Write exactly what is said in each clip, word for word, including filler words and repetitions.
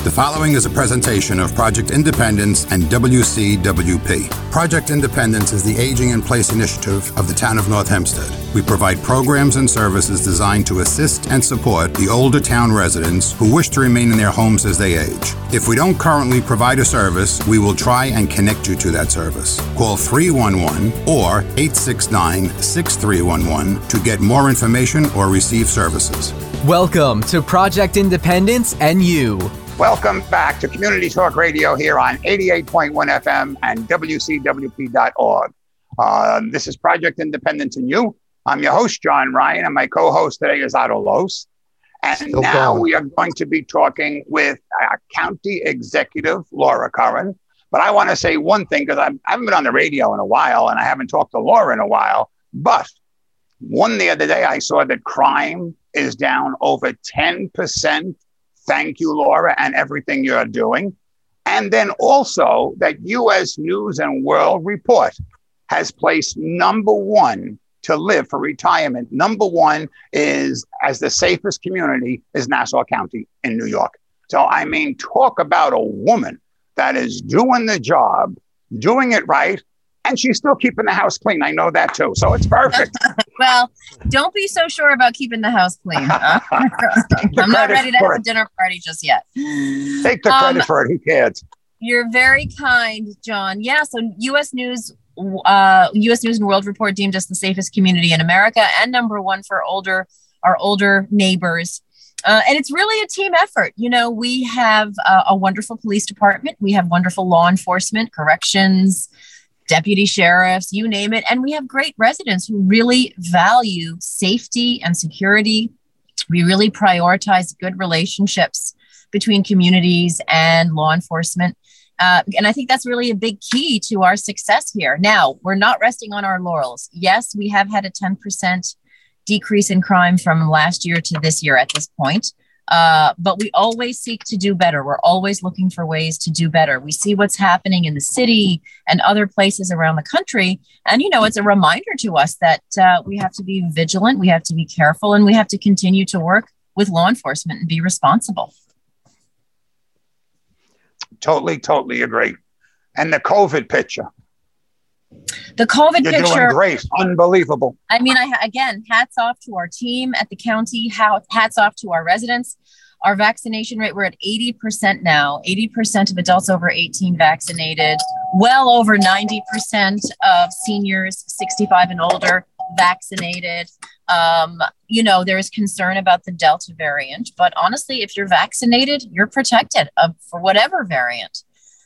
The following is a presentation of Project Independence and W C W P. Project Independence is the Aging in Place initiative of the town of North Hempstead. We provide programs and services designed to assist and support the older town residents who wish to remain in their homes as they age. If we don't currently provide a service, we will try and connect you to that service. Call three one one or eight six nine, six three one one to get more information or receive services. Welcome to Project Independence and You. Welcome back to Community Talk Radio here on eighty-eight point one F M and W C W P dot org. Uh, this is Project Independence and You. I'm your host, John Ryan, and my co-host today is Otto Los. And Still now going. we are going to be talking with our county executive, Laura Curran. But I want to say one thing, because I haven't been on the radio in a while, and I haven't talked to Laura in a while. But one the other day, I saw that crime is down over ten percent. Thank you, Laura, and everything you're doing. And then also that U S News and World Report has placed number one to live for retirement. Number one is, as the safest community, is Nassau County in New York. So, I mean, talk about a woman that is doing the job, doing it right, and she's still keeping the house clean. I know that too. So it's perfect. Well, don't be so sure about keeping the house clean. Huh? I'm not ready to have it. a dinner party just yet. Take the credit um, for it. Who cares? You're very kind, John. Yeah. So U S News, uh, U S News and World Report deemed us the safest community in America and number one for older, our older neighbors. Uh, and it's really a team effort. You know, we have uh, a wonderful police department. We have wonderful law enforcement, corrections, deputy sheriffs, you name it. And we have great residents who really value safety and security. We really prioritize good relationships between communities and law enforcement. Uh, and I think that's really a big key to our success here. Now, we're not resting on our laurels. Yes, we have had a ten percent decrease in crime from last year to this year at this point. Uh, but we always seek to do better. We're always looking for ways to do better. We see what's happening in the city and other places around the country. And, you know, it's a reminder to us that uh, we have to be vigilant, we have to be careful, and we have to continue to work with law enforcement and be responsible. Totally, totally agree. And the COVID picture. The COVID You're picture. Doing great. Unbelievable. I mean, I again, hats off to our team at the county. Hats off to our residents. Our vaccination rate, we're at eighty percent now. eighty percent of adults over eighteen vaccinated. Well over ninety percent of seniors sixty-five and older vaccinated. Um, you know, there is concern about the Delta variant. But honestly, if you're vaccinated, you're protected uh, for whatever variant.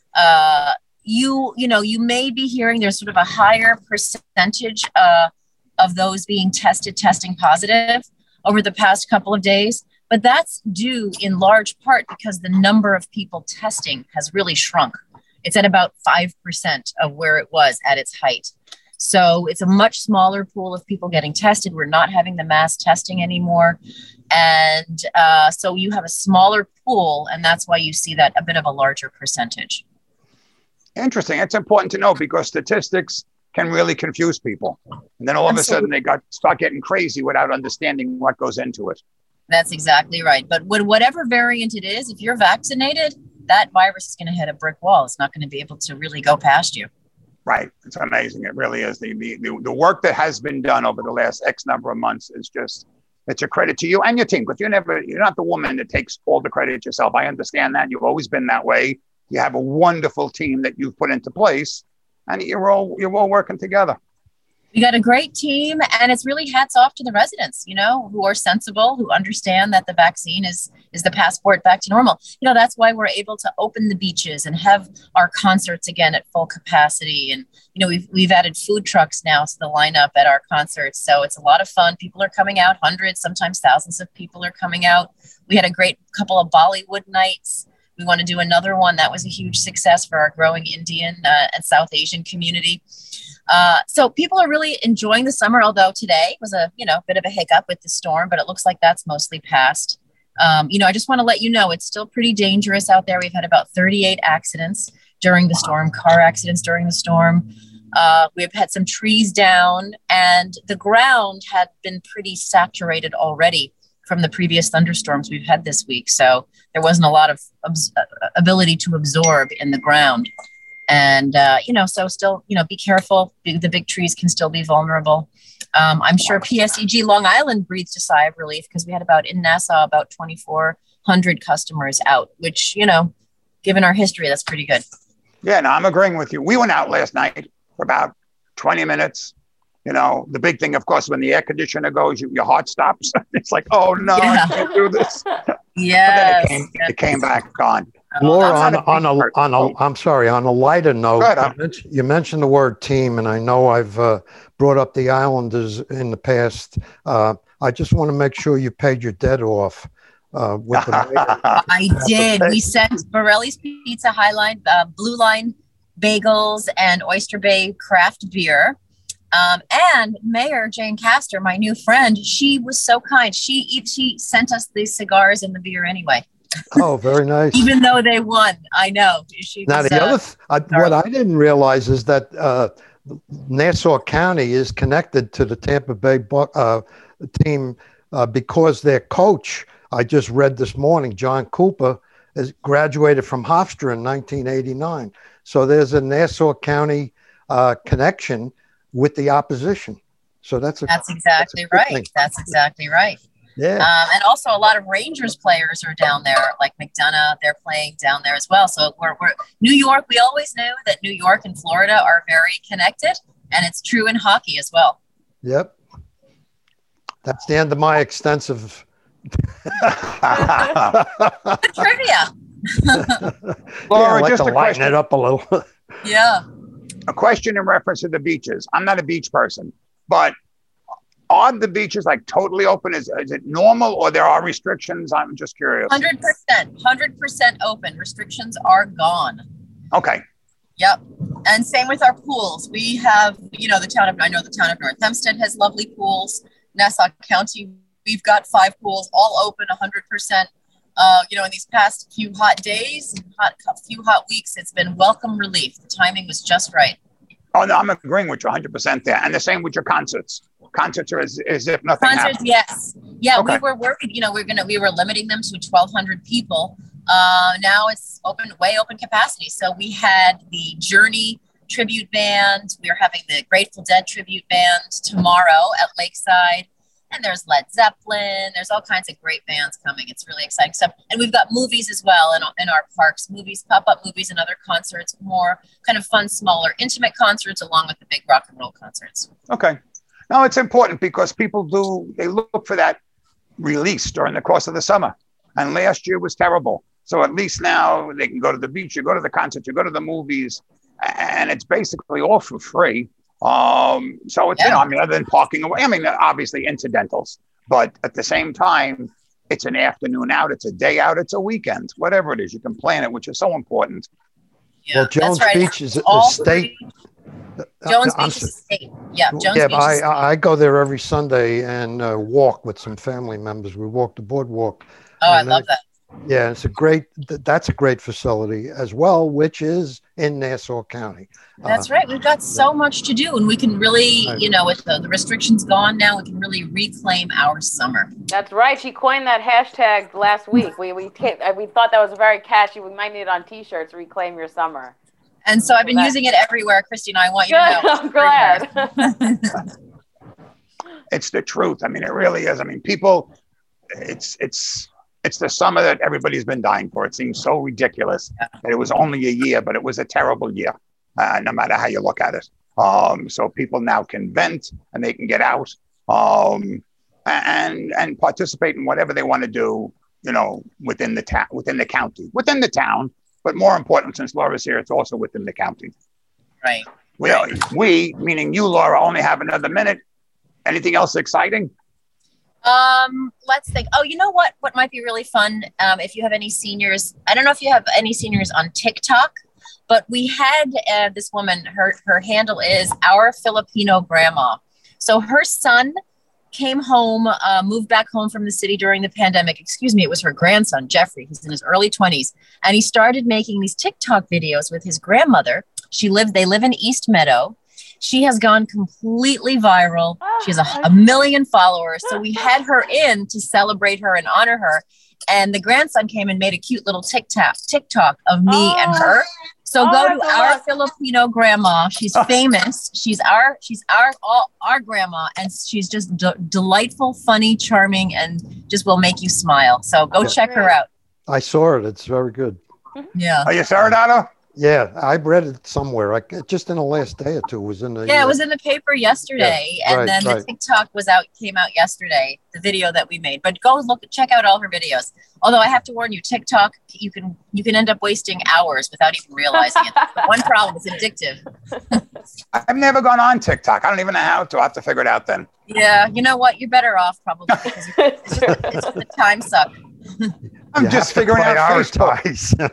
Uh You, you know, you may be hearing there's sort of a higher percentage uh, of those being tested, testing positive over the past couple of days. But that's due in large part because the number of people testing has really shrunk. It's at about five percent of where it was at its height. So it's a much smaller pool of people getting tested. We're not having the mass testing anymore. And uh, so you have a smaller pool, and that's why you see that a bit of a larger percentage. Interesting. It's important to know because statistics can really confuse people. And then all of Absolutely. a sudden they got start getting crazy without understanding what goes into it. That's exactly right. But with whatever variant it is, if you're vaccinated, that virus is going to hit a brick wall. It's not going to be able to really go past you. Right. It's amazing. It really is. The, the, the, the work that has been done over the last X number of months is just, it's a credit to you and your team. Because you're never, you're not the woman that takes all the credit yourself. I understand that. You've always been that way. You have a wonderful team that you've put into place, and you're all you're all working together. We got a great team, and it's really hats off to the residents, you know, who are sensible, who understand that the vaccine is is the passport back to normal. You know, that's why we're able to open the beaches and have our concerts again at full capacity. And, you know, we've we've added food trucks now to the lineup at our concerts. So it's a lot of fun. People are coming out, hundreds, sometimes thousands of people are coming out. We had a great couple of Bollywood nights. We want to do another one. That was a huge success for our growing Indian uh, and South Asian community. Uh, so people are really enjoying the summer, although today was a, you know, bit of a hiccup with the storm, but it looks like that's mostly passed. Um, you know, I just want to let you know, it's still pretty dangerous out there. We've had about thirty-eight accidents during the storm, car accidents during the storm. Uh, we've had some trees down, and the ground had been pretty saturated already from the previous thunderstorms we've had this week. So there wasn't a lot of abs- ability to absorb in the ground. And, uh, you know, so still, you know, be careful. The big trees can still be vulnerable. Um, I'm sure P S E G Long Island breathed a sigh of relief because we had about, in Nassau, about twenty-four hundred customers out, which, you know, given our history, that's pretty good. Yeah, no, I'm agreeing with you. We went out last night for about twenty minutes. You know, the big thing, of course, when the air conditioner goes, you, your heart stops. It's like, oh, no, yeah. I can't do this. Yeah. It came, it came back on. Laura, on, on, a, on a, I'm sorry, on a lighter note, ahead, you, mentioned, you mentioned the word team, and I know I've uh, brought up the Islanders in the past. Uh, I just want to make sure you paid your debt off. Uh, with the I did. We sent Borelli's Pizza, Highline, uh, Blue Line bagels, and Oyster Bay craft beer. Um, and Mayor Jane Castor, my new friend, she was so kind. She she sent us the cigars and the beer anyway. Oh, very nice. Even though they won, I know. She now, was, the uh, other th- I, what I didn't realize is that uh, Nassau County is connected to the Tampa Bay bu- uh, team uh, because their coach, I just read this morning, John Cooper, has graduated from Hofstra in nineteen eighty-nine. So there's a Nassau County uh, connection with the opposition. So that's a, that's exactly that's right. That's exactly right. Yeah. Um, and also a lot of Rangers players are down there, like McDonough, they're playing down there as well. So we're, we're New York. We always knew that New York and Florida are very connected, and it's true in hockey as well. Yep. That's the end of my extensive Good trivia. Laura, yeah, I like just to a lighten question. it up a little. Yeah. A question in reference to the beaches. I'm not a beach person, but are the beaches like totally open? Is, is it normal or there are restrictions? I'm just curious. one hundred percent, one hundred percent open. Restrictions are gone. Okay. Yep. And same with our pools. We have, you know, the town of, I know the town of North Hempstead has lovely pools. Nassau County, we've got five pools, all open one hundred percent. Uh, you know, in these past few hot days, hot, few hot weeks, it's been welcome relief. The timing was just right. Oh, no, I'm agreeing with you one hundred percent there. And the same with your concerts. Concerts are as, as if nothing Concerts, happened. yes. Yeah, Okay. we were worried, you know, we're gonna we were limiting them to twelve hundred people. Uh, now it's open, way open capacity. So we had the Journey tribute band. We're having the Grateful Dead tribute band tomorrow at Lakeside. And there's Led Zeppelin. There's all kinds of great bands coming. It's really exciting stuff. And we've got movies as well in, in our parks, movies, pop-up movies and other concerts, more kind of fun, smaller, intimate concerts along with the big rock and roll concerts. Okay. No, it's important because people do, they look for that release during the course of the summer. And last year was terrible. So at least now they can go to the beach, you go to the concert, you go to the movies, and it's basically all for free. Um, so it's, yeah. you know, I mean, other than parking away, I mean, obviously incidentals, but at the same time, it's an afternoon out, it's a day out, it's a weekend, whatever it is, you can plan it, which is so important. Yeah, well, Jones right. Beach is a all state. Jones I'm, Beach is a state. Yeah, Jones yeah, Beach I, is I go there every Sunday and uh, walk with some family members. We walk the boardwalk. Oh, I and love it, that. Yeah, it's a great, that's a great facility as well, which is in Nassau County. That's uh, right. We've got so much to do, and we can really, Right. you know, with the, the restrictions gone now, we can really reclaim our summer. That's right. She coined that hashtag last week. We we we thought that was very catchy. We might need it on T-shirts. Reclaim your summer. And so I've been That- using it everywhere, Christina. I want you Good. to know. I'm glad. It's the truth. I mean, it really is. I mean, people, it's, it's, it's the summer that everybody's been dying for. It seems so ridiculous Yeah. that it was only a year, but it was a terrible year, uh, no matter how you look at it. Um, so people now can vent and they can get out um, and and participate in whatever they want to do, you know, within the town, within the county, within the town. But more important, since Laura's here, it's also within the county. Right. We, we, meaning you, Laura, only have another minute. Anything else exciting? Um, let's think. Oh, you know what? What might be really fun? Um, if you have any seniors, I don't know if you have any seniors on TikTok, but we had uh, this woman. Her her handle is Our Filipino Grandma. So her son came home, uh, moved back home from the city during the pandemic. Excuse me, it was her grandson Jeffrey. He's in his early twenties, and he started making these TikTok videos with his grandmother. She lived. They live in East Meadow. She has gone completely viral. She has a, a million followers. So we had her in to celebrate her and honor her. And the grandson came and made a cute little TikTok TikTok of me oh. and her. So oh, go to our look. Filipino grandma. She's famous. She's our she's our all, our grandma, and she's just d- delightful, funny, charming, and just will make you smile. So go yeah. check her out. I saw it. It's very good. Yeah. Are you saw it, Otto? Yeah, I read it somewhere. I, just in the last day or two, it was in the. Yeah, it was in the paper yesterday, yeah, and right, then the right. TikTok was out, came out yesterday. The video that we made, but go look, check out all her videos. Although I have to warn you, TikTok, you can you can end up wasting hours without even realizing it. One problem, it's addictive. I've never gone on TikTok. I don't even know how to. I will have to figure it out then. Yeah, you know what? You're better off probably because it's, it's the time suck. I'm you just figuring out Facebook.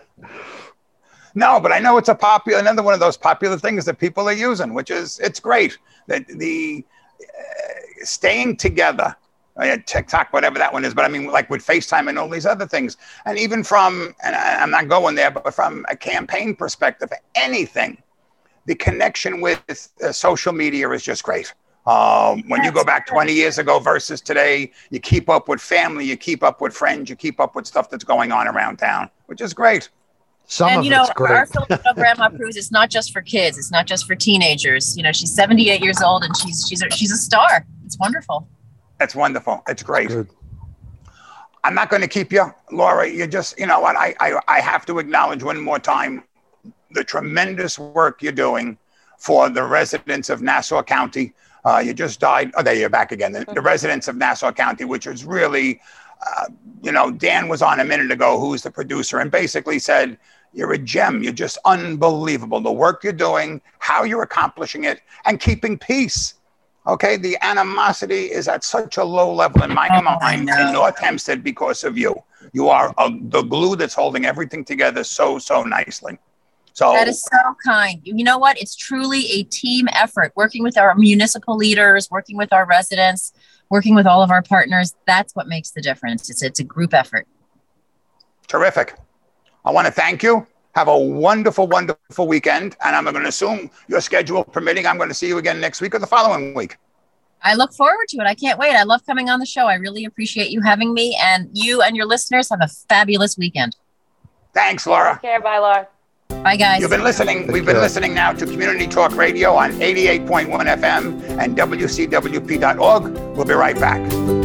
No, but I know it's a popular, another one of those popular things that people are using, which is, it's great. That the uh, staying together, uh, TikTok, whatever that one is, but I mean, like with FaceTime and all these other things. And even from, and I, I'm not going there, but from a campaign perspective, anything, the connection with uh, social media is just great. Um, when you go back twenty years ago versus today, you keep up with family, you keep up with friends, you keep up with stuff that's going on around town, which is great. Some and of you know, it's great. Our Filipino grandma proves it's not just for kids. It's not just for teenagers. You know, she's seventy-eight years old and she's she's a, she's a star. It's wonderful. It's wonderful. It's great. Good. I'm not going to keep you, Laura. You just, you know what? I, I I have to acknowledge one more time the tremendous work you're doing for the residents of Nassau County. Uh, you just died. Oh, there you're back again. The, the residents of Nassau County, which is really, uh, you know, Dan was on a minute ago, who's the producer, and basically said, you're a gem. You're just unbelievable. The work you're doing, how you're accomplishing it, and keeping peace. Okay, the animosity is at such a low level in my oh, mind in North Hempstead because of you. You are a, the glue that's holding everything together so, so nicely. So that is so kind. You know what? It's truly a team effort, working with our municipal leaders, working with our residents, working with all of our partners. That's what makes the difference. It's, it's a group effort. Terrific. I want to thank you. Have a wonderful, wonderful weekend. And I'm going to assume your schedule permitting, I'm going to see you again next week or the following week. I look forward to it. I can't wait. I love coming on the show. I really appreciate you having me. And you and your listeners have a fabulous weekend. Thanks, Laura. Take care. Bye, Laura. Bye, guys. You've been listening. We've been listening now to Community Talk Radio on eighty-eight point one F M and W C W P dot org. We'll be right back.